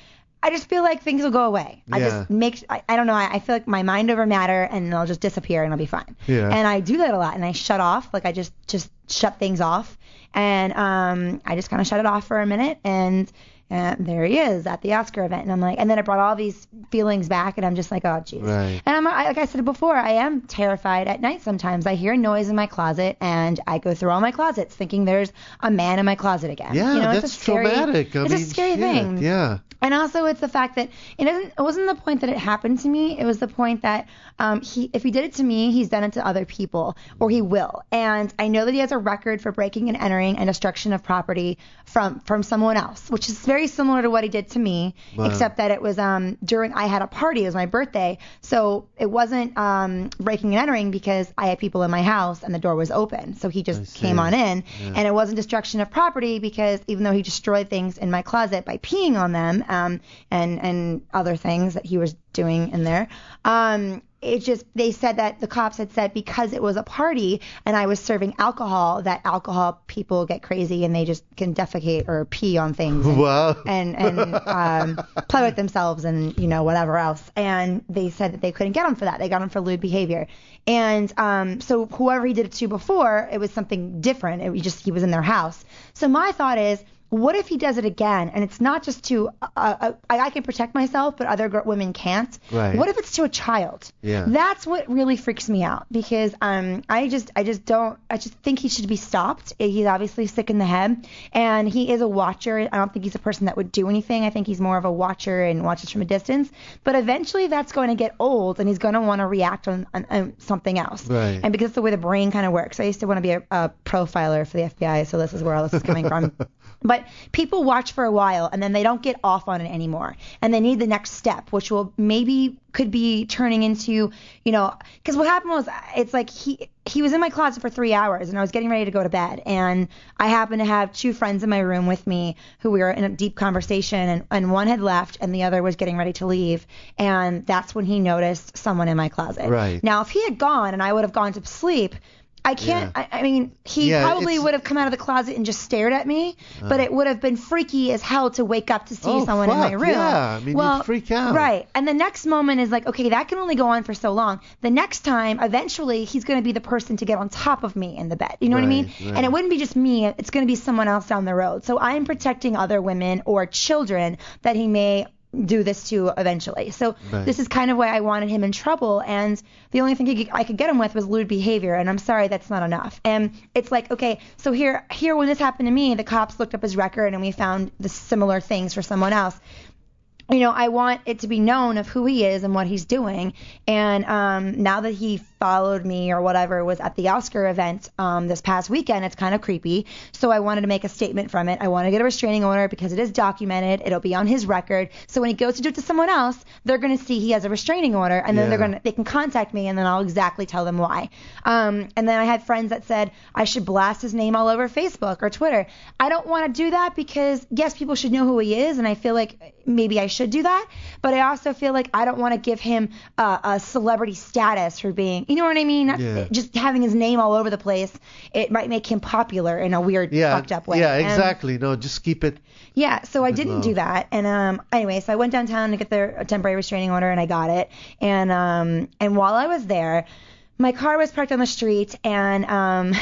I just feel like things will go away. I Yeah. just make, I, I don't know, I, I feel like my mind over matter and it'll just disappear and I'll be fine. Yeah. And I do that a lot and I shut off, like I just, just shut things off. And um, I just kind of shut it off for a minute and uh, there he is at the Oscar event. And I'm like, and then it brought all these feelings back and I'm just like, oh, jeez. Right. And I'm, I, like I said before, I am terrified at night sometimes. I hear a noise in my closet and I go through all my closets thinking there's a man in my closet again. Yeah, you know, that's it's a scary, traumatic. I it's mean, a scary shit, thing. Yeah. And also, it's the fact that it doesn't. It wasn't the point that it happened to me. It was the point that um, he, if he did it to me, he's done it to other people, or he will. And I know that he has a record for breaking and entering and destruction of property from from someone else, which is very similar to what he did to me, Wow. except that it was um during I had a party. It was my birthday, so it wasn't um breaking and entering because I had people in my house and the door was open. So he I just see. came on in, Yeah. and it wasn't destruction of property because even though he destroyed things in my closet by peeing on them um, and and other things that he was doing in there, um, it just they said that the cops had said because it was a party and I was serving alcohol that alcohol people get crazy and they just can defecate or pee on things and Wow. and, and um, play with themselves and you know whatever else. And they said that they couldn't get him for that. They got him for lewd behavior. And um, so whoever he did it to before, it was something different. It was just he was in their house. So my thought is, what if he does it again? And it's not just to uh, uh, I, I can protect myself, but other gr- women can't. Right. What if it's to a child? Yeah. That's what really freaks me out because um I just I just don't I just think he should be stopped. He's obviously sick in the head, and he is a watcher. I don't think he's a person that would do anything. I think he's more of a watcher and watches from a distance. But eventually that's going to get old, and he's going to want to react on, on, on something else. Right. And because it's the way the brain kind of works. I used to want to be a, a profiler for the F B I, so this is where all this is coming from. But people watch for a while and then they don't get off on it anymore. And they need the next step, which will maybe could be turning into, you know, because what happened was it's like he he was in my closet for three hours and I was getting ready to go to bed. And I happened to have two friends in my room with me who we were in a deep conversation, and, and one had left and the other was getting ready to leave. And that's when he noticed someone in my closet. Right. Now, if he had gone and I would have gone to sleep, I can't, Yeah. I, I mean, he Yeah, probably it's- would have come out of the closet and just stared at me, but it would have been freaky as hell to wake up to see Oh, someone in my fuck, room. yeah. I mean, you'd well, freak out. Right. And the next moment is like, okay, that can only go on for so long. The next time, eventually, he's going to be the person to get on top of me in the bed. You know what I mean? Right, right. And it wouldn't be just me. It's going to be someone else down the road. So I'm protecting other women or children that he may do this to eventually. So Right. this is kind of why I wanted him in trouble, and the only thing he could, I could get him with was lewd behavior, and I'm sorry, that's not enough. And it's like, okay, so here here when this happened to me, the cops looked up his record and we found the similar things for someone else. You know, I want it to be known of who he is and what he's doing. And um, now that he followed me or whatever was at the Oscar event um, this past weekend, it's kind of creepy. So I wanted to make a statement from it. I want to get a restraining order because it is documented. It'll be on his record. So when he goes to do it to someone else, they're going to see he has a restraining order, and then Yeah. they're going to they can contact me, and then I'll exactly tell them why. Um, and then I had friends that said I should blast his name all over Facebook or Twitter. I don't want to do that because yes, people should know who he is, and I feel like maybe I should do that, but I also feel like I don't want to give him uh, a celebrity status for being, you know what I mean? Not- Yeah. Just having his name all over the place, it might make him popular in a weird, Yeah. fucked up way. Yeah, And- exactly. No, just keep it. yeah, so I Good didn't love. do that. And um anyway, so I went downtown to get the temporary restraining order, and I got it. And um and while I was there, my car was parked on the street, and um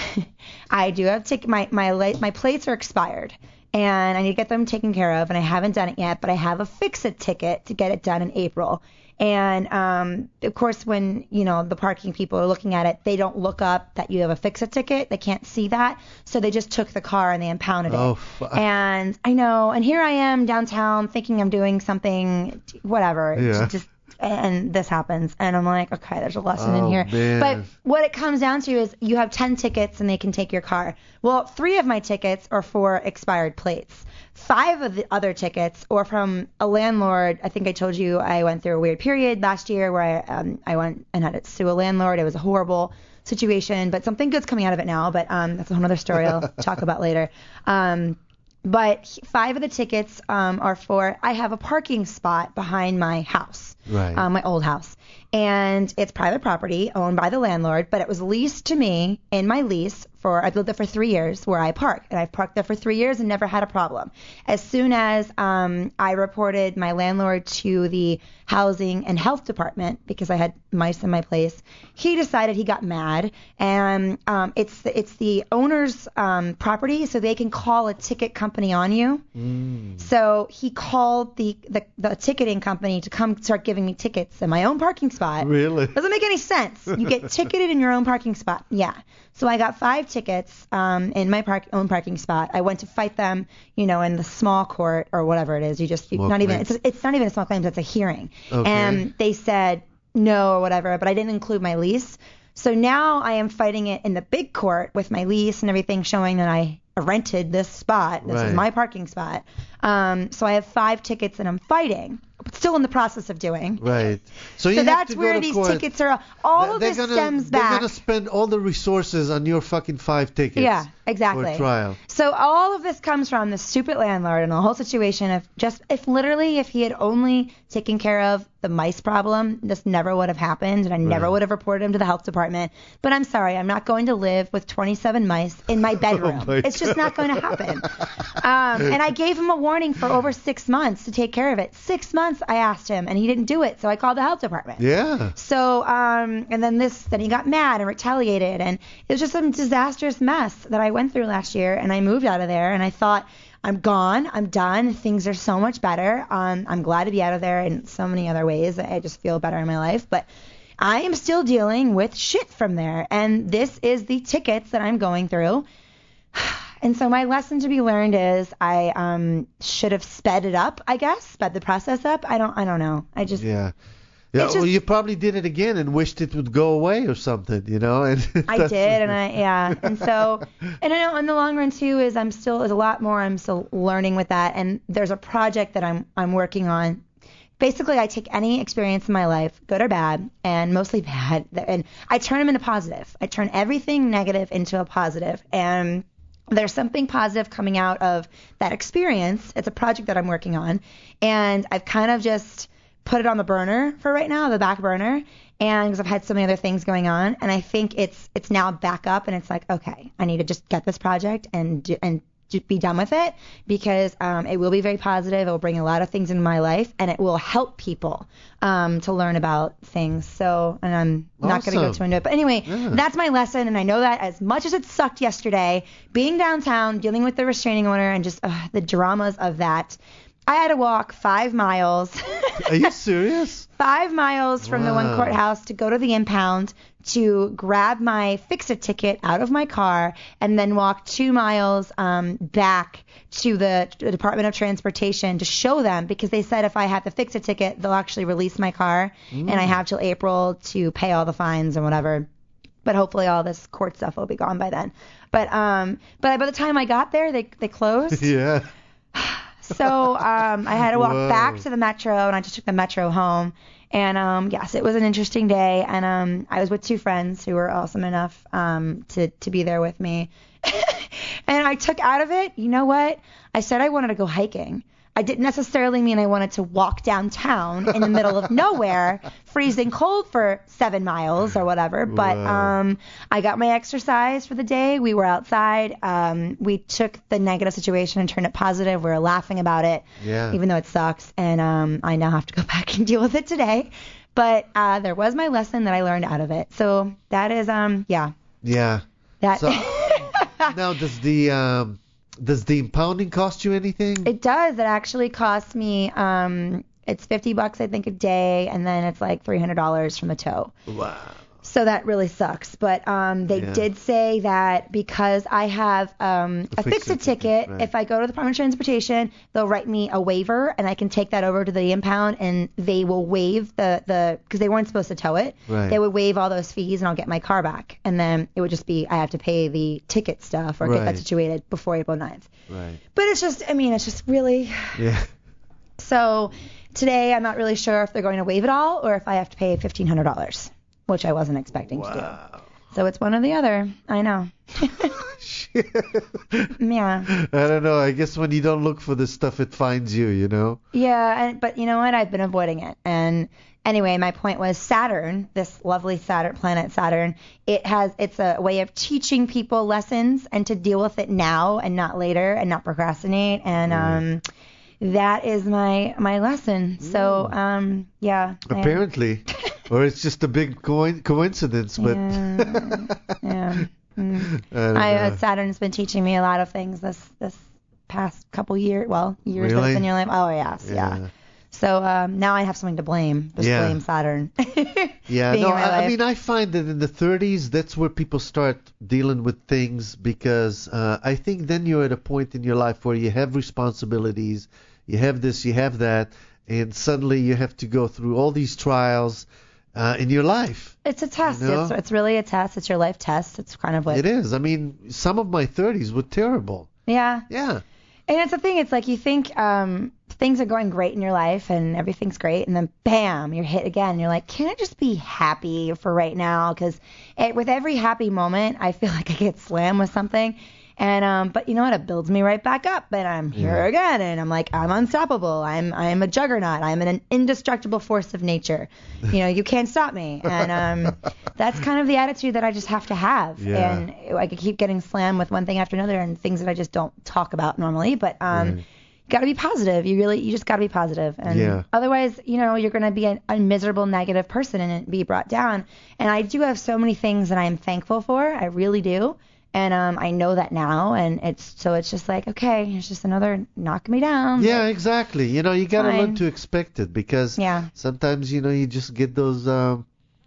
I do have tick my my li- my plates are expired, and I need to get them taken care of, and I haven't done it yet, but I have a fix-it ticket to get it done in April. And um, of course, when you know the parking people are looking at it, they don't look up that you have a fix-it ticket. They can't see that, so they just took the car and they impounded Oh, it. fuck. And I know, and here I am downtown thinking I'm doing something, whatever. Yeah. Just and this happens, and I'm like, okay, there's a lesson in Oh, here. man. But what it comes down to is you have ten tickets and they can take your car. Well, three of my tickets are for expired plates. Five of the other tickets are from a landlord. I think I told you I went through a weird period last year where I, um, I went and had to sue a landlord. It was a horrible situation, but something good's coming out of it now. But um, that's a whole other story I'll talk about later. Um, but five of the tickets um, are for I have a parking spot behind my house, Right. um, my old house, and it's private property owned by the landlord, but it was leased to me in my lease for, I've lived there for three years where I park, and I've parked there for three years and never had a problem. As soon as um, I reported my landlord to the housing and health department because I had mice in my place, he decided he got mad, and um, it's the, it's the owner's um, property, so they can call a ticket company on you. Mm. So he called the, the the ticketing company to come start giving me tickets in my own parking spot. Really? Doesn't make any sense. You get ticketed in your own parking spot. Yeah. So I got five tickets um, in my park, own parking spot. I went to fight them, you know, in the small court or whatever it is. You just, you, not even, it's, it's not even a small claims. It's a hearing. Okay. And they said no or whatever, but I didn't include my lease. So now I am fighting it in the big court with my lease and everything showing that I rented this spot. This Right. is my parking spot. Um, so I have five tickets and I'm fighting, but still in the process of doing. Right. So, you So have that's to go where to these court. tickets are. All They- of they're this gonna, stems they're back. gonna spend all the resources on your fucking five tickets. Yeah, exactly. For trial. So all of this comes from the stupid landlord and the whole situation of just if literally if he had only taken care of the mice problem, this never would have happened, and I never Right. would have reported him to the health department. But I'm sorry, I'm not going to live with twenty-seven mice in my bedroom. Oh my it's just not going to happen. Um, and I gave him a warning for over six months to take care of it. Six months I asked him, and he didn't do it, so I called the health department. Yeah. So, um, and then this, then he got mad and retaliated, and it was just some disastrous mess that I went through last year, and I moved out of there, and I thought, I'm gone, I'm done, things are so much better, um, I'm glad to be out of there in so many other ways, I just feel better in my life, but I am still dealing with shit from there, and this is the tickets that I'm going through. And so my lesson to be learned is I um, should have sped it up, I guess, sped the process up. I don't, I don't know. I just, Yeah. Yeah, It's well, just- you probably did it again and wished it would go away or something, you know. And I that's- did, and I yeah, and so, and I know in the long run too is I'm still there's a lot more I'm still learning with that, and there's a project that I'm I'm working on. Basically, I take any experience in my life, good or bad, and mostly bad, and I turn them into positive. I turn everything negative into a positive, and there's something positive coming out of that experience. It's a project that I'm working on, and I've kind of just put it on the burner for right now, the back burner, and because I've had so many other things going on, and I think it's it's now back up, and it's like, okay, I need to just get this project and do, and just be done with it, because um, it will be very positive. It will bring a lot of things into my life, and it will help people um, to learn about things. So, and I'm not going to go Awesome. too into it, but anyway, Yeah. that's my lesson, and I know that as much as it sucked yesterday, being downtown, dealing with the restraining order, and just uh, the dramas of that. I had to walk five miles, Are you serious? five miles from the one Wow. courthouse to go to the impound to grab my fix-it ticket out of my car, and then walk two miles um, back to the, the Department of Transportation to show them, because they said if I have the fix-it ticket, they'll actually release my car, and I have till April to pay all the fines and whatever. But hopefully all this court stuff will be gone by then. But um, but by the time I got there, they they closed. Yeah. So um, I had to walk Whoa. back to the metro, and I just took the metro home. And um, yes, it was an interesting day. And um, I was with two friends who were awesome enough um, to to be there with me. And I took out of it, you know what? I said I wanted to go hiking. I didn't necessarily mean I wanted to walk downtown in the middle of nowhere, freezing cold for seven miles or whatever. But Wow. um, I got my exercise for the day. We were outside. Um, we took the negative situation and turned it positive. We were laughing about it, Yeah. even though it sucks. And um, I now have to go back and deal with it today. But uh, there was my lesson that I learned out of it. So that is, um, yeah, Yeah. that. So now does the um does the impounding cost you anything? It does. It actually costs me, um, it's fifty bucks, I think, a day, and then it's like three hundred dollars from the tow. Wow. So that really sucks. But um, they Yeah. did say that because I have um, A a fix-it fix-it ticket, ticket, right. if I go to the Department of Transportation, they'll write me a waiver, and I can take that over to the impound, and they will waive the, the because they weren't supposed to tow it. Right. They would waive all those fees, and I'll get my car back. And then it would just be I have to pay the ticket stuff or get Right. that situated before April ninth. Right. But it's just, I mean, it's just really... Yeah. So today I'm not really sure if they're going to waive it all or if I have to pay fifteen hundred dollars, which I wasn't expecting to do. Wow. So it's one or the other. I know. Yeah. I don't know. I guess when you don't look for this stuff, it finds you, you know? Yeah, and, but you know what? I've been avoiding it. And anyway, my point was Saturn, this lovely Saturn planet Saturn, it has it's a way of teaching people lessons and to deal with it now and not later and not procrastinate. And um, that is my my lesson. So um, yeah. Apparently. Or it's just a big co- coincidence, but yeah. yeah. Mm. I I, uh, Saturn's been teaching me a lot of things this this past couple years. Well, years Really? in your life. Oh yes, yeah. Yeah. So um, now I have something to blame. Just Yeah. blame Saturn. Yeah, being no, in my I, I life. mean, I find that in the thirties, that's where people start dealing with things because uh, I think then you're at a point in your life where you have responsibilities, you have this, you have that, and suddenly you have to go through all these trials uh, in your life. It's a test. You know? It's it's really a test. It's your life test. It's kind of what. It is. I mean, some of my thirties were terrible. Yeah. Yeah. And it's the thing. It's like you think um, things are going great in your life and everything's great, and then bam, you're hit again. You're like, can I just be happy for right now? Because with every happy moment, I feel like I get slammed with something. And um, but you know what? It builds me right back up, and I'm here Yeah. again, and I'm like, I'm unstoppable. I'm I'm a juggernaut. I'm an indestructible force of nature. You know, you can't stop me. And um, that's kind of the attitude that I just have to have. Yeah. And I could keep getting slammed with one thing after another, and things that I just don't talk about normally. But um, Right. you got to be positive. You really, you just got to be positive. And Yeah. otherwise, you know, you're going to be a, a miserable, negative person and be brought down. And I do have so many things that I'm thankful for. I really do. And um, I know that now, and it's so it's just like, okay, it's just another knock me down. Yeah, exactly. You know, you got to learn Fine. to expect it because Yeah. sometimes, you know, you just get those. Um,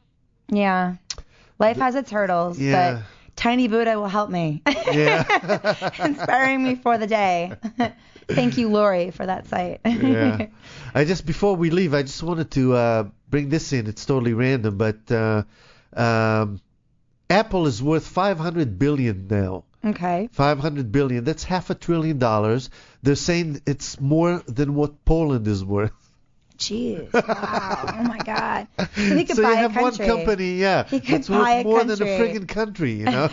Yeah. Life has its hurdles, Yeah. but Tiny Buddha will help me, yeah. inspiring me for the day. Thank you, Lori, for that site. yeah. I just before we leave, I just wanted to uh, bring this in. It's totally random, but uh, um, Apple is worth five hundred billion now. Okay. five hundred billion. That's half a trillion dollars. They're saying it's more than what Poland is worth. Jeez. Wow. Oh my God. So he could so buy you a have one country. company, yeah, He could that's buy worth a more than a country. friggin' country, you know?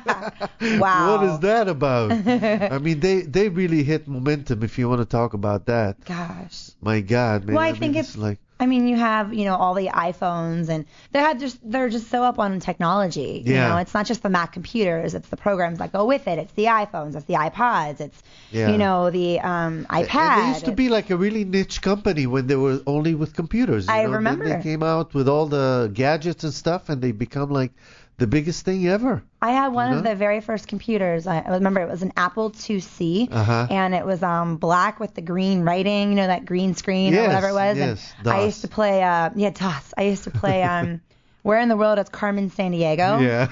Wow. What is that about? I mean, they they really hit momentum if you want to talk about that. Gosh. My God, man. Well, I mean, think it's it's- like, I mean, you have, you know, all the iPhones, and they're just they're just so up on technology. You Yeah. know, it's not just the Mac computers; it's the programs that go with it. It's the iPhones, it's the iPods, it's Yeah. you know the um, iPad. and they used to be like a really niche company when they were only with computers. You I know? remember. Then they came out with all the gadgets and stuff, and they become like the biggest thing ever. I had one You of know? the very first computers. I, I remember it was an Apple two C, Uh-huh. and it was um black with the green writing, you know, that green screen or Yes, whatever it was. yes, and I DOS. used to play, uh, yeah, DOS. I used to play, um, Where in the World is Carmen Sandiego? Yeah.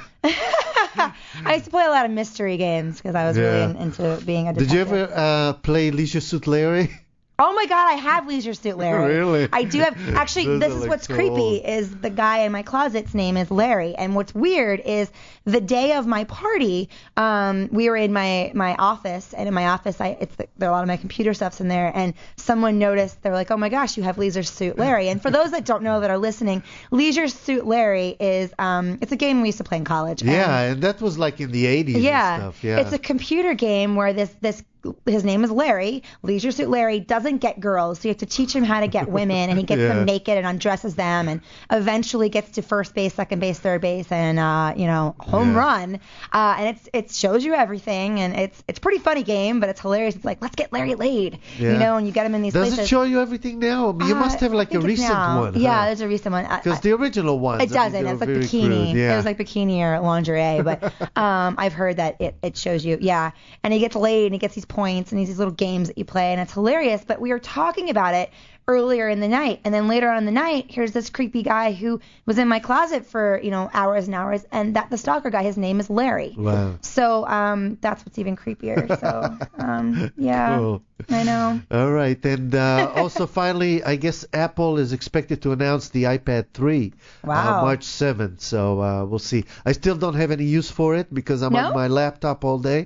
I used to play a lot of mystery games because I was Yeah. really in, into being a Did detective. you ever uh, play Leisure Suit Larry? Oh my God, I have Leisure Suit Larry. Really? I do have. Actually, Those this are, is like, what's so creepy old. is the guy in my closet's name is Larry, and what's weird is the day of my party, um, we were in my my office, and in my office, I it's the, there are a lot of my computer stuff's in there, and someone noticed. They were like, "Oh my gosh, you have Leisure Suit Larry." And for those that don't know that are listening, Leisure Suit Larry is um, it's a game we used to play in college. and- Yeah, and that was like in the eighties yeah, and stuff. Yeah. it's a computer game where this this his name is Larry. Leisure Suit Larry doesn't get girls, so you have to teach him how to get women, and he gets Yeah. them naked and undresses them, and eventually gets to first base, second base, third base, and uh, you know, home Yeah. run. Uh, and it's it shows you everything, and it's it's a pretty funny game, but it's hilarious. It's like, let's get Larry laid, Yeah. you know, and you get him in these Does places. it show you everything now? I mean, you Uh, must have like I a think it's recent now. one. Yeah, there's a recent one. I- Because I- the original ones. It I mean, doesn't. they It's were like very bikini. crude. Yeah. It was like bikini or lingerie, but um, I've heard that it, it shows you. Yeah, and he gets laid and he gets these points and these little games that you play, and it's hilarious. But we were talking about it earlier in the night, and then later on in the night, here's this creepy guy who was in my closet for you know hours and hours, and that the stalker guy, his name is Larry. Wow. So um, that's what's even creepier. So um, yeah, Cool. I know. All right, and uh, also finally, I guess Apple is expected to announce the iPad three Wow. uh, March seventh. So uh, we'll see. I still don't have any use for it because I'm No? on my laptop all day.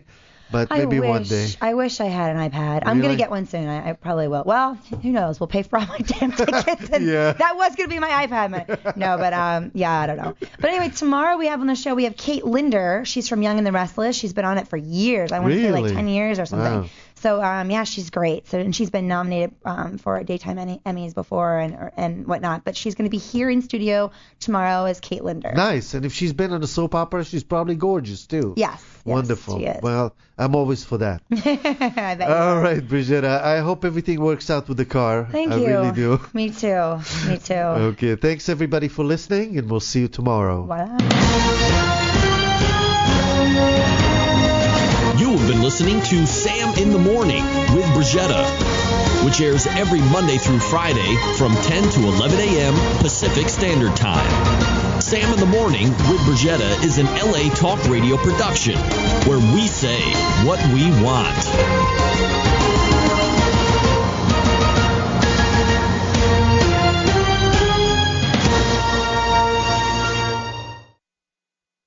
But I maybe wish, one day. I wish I had an iPad. I'm Really? gonna get one soon. I, I probably will. Well, who knows? We'll pay for all my damn tickets. And Yeah. That was gonna be my iPad. money. No, but um, yeah, I don't know. But anyway, tomorrow we have on the show we have Kate Linder. She's from Young and the Restless. She's been on it for years. I want to say like Really? ten years or something. Wow. So um, yeah, she's great. So and she's been nominated um, for daytime Emmy- Emmys before and or, and whatnot. But she's gonna be here in studio tomorrow as Kate Linder. Nice. And if she's been on a soap opera, she's probably gorgeous too. Yes. yes, Wonderful. She is. Well, I'm always for that. I bet you All are. right, Brigitta. I hope everything works out with the car. Thank I you. really do. Me too. Me too. Okay. Thanks everybody for listening, and we'll see you tomorrow. Voilà. You have been listening to Sam in the Morning with Brigitta, which airs every Monday through Friday from ten to eleven a.m. Pacific Standard Time. Sam in the Morning with Brigitta is an L A Talk Radio production where we say what we want.